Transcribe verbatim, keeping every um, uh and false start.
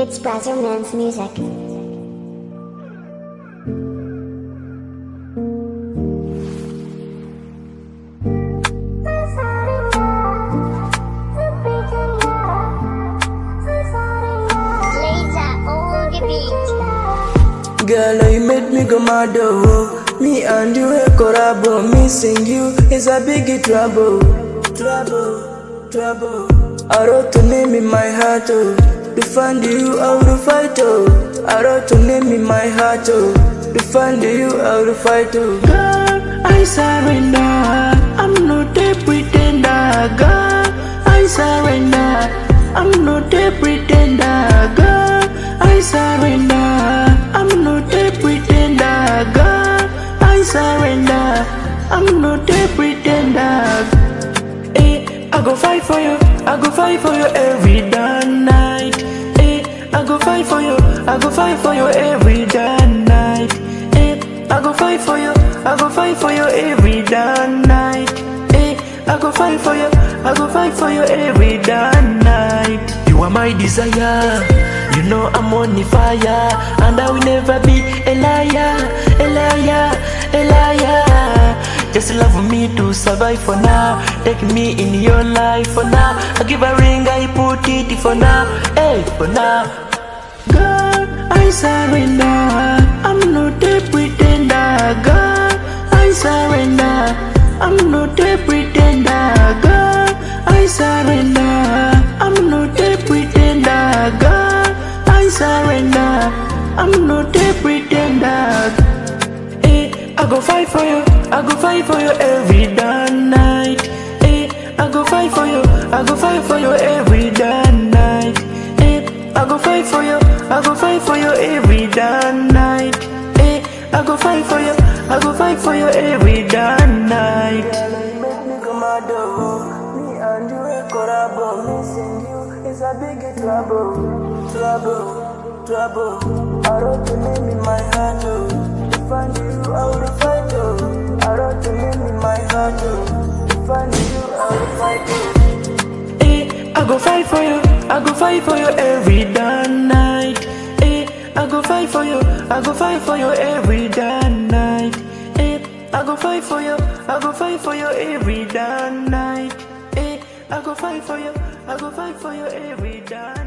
It's Brazzerman's music. Girl, you made me go mad, oh. Me and you a collabo. Missing you is a big trouble. Trouble, trouble. I wrote to name in my heart, oh. To find you, I will fight, oh. I wrote to name in my heart, oh. To find you, I will fight, oh. Girl, I surrender. I'm not a pretender. Girl, I surrender. I'm not a pretender. Girl, I surrender. I'm not a pretender. Girl, I surrender. I'm not a pretender. Eh, I go fight for you. I go fight for you every damn night. Eh, I go fight for you. I go fight for you every damn night. Eh, I go fight for you. I go fight for you every damn night. Eh, I go fight for you. I go fight for you every damn night. You are my desire. You know I'm on the fire, and I will never be a liar, a liar, a liar. Just love me to survive for now. Take me in your life for now. I give a ring, I put it for now. Hey, for now. Girl, I surrender. I'm not a pretender. Girl, I surrender. I'm not a pretender. Girl, I surrender. I'm not a pretender. Girl, I surrender. I'm not a pretender. Eh, I go fight for you. I go fight for you every damn night. Eh, I go fight for you. I go fight for you every damn night. Eh, I go fight for you. I go fight for you every damn night. Eh, I go fight for you. I go fight for you every damn night. Girl, you make me go mad, oh. Me and you a collabo. Missing you is a big trouble. Trouble, trouble. I wrote your name in my heart, oh. To find you, I will fight, oh. I wrote your name in my heart, oh. To find you, I will fight, oh. Eh, I go fight for you. I go fight for you every damn night. Eh, I go fight for you. I go fight for you every damn night. Eh, I go fight for you. I go fight for you every damn night. Eh, I go fight for you. I go fight for you every damn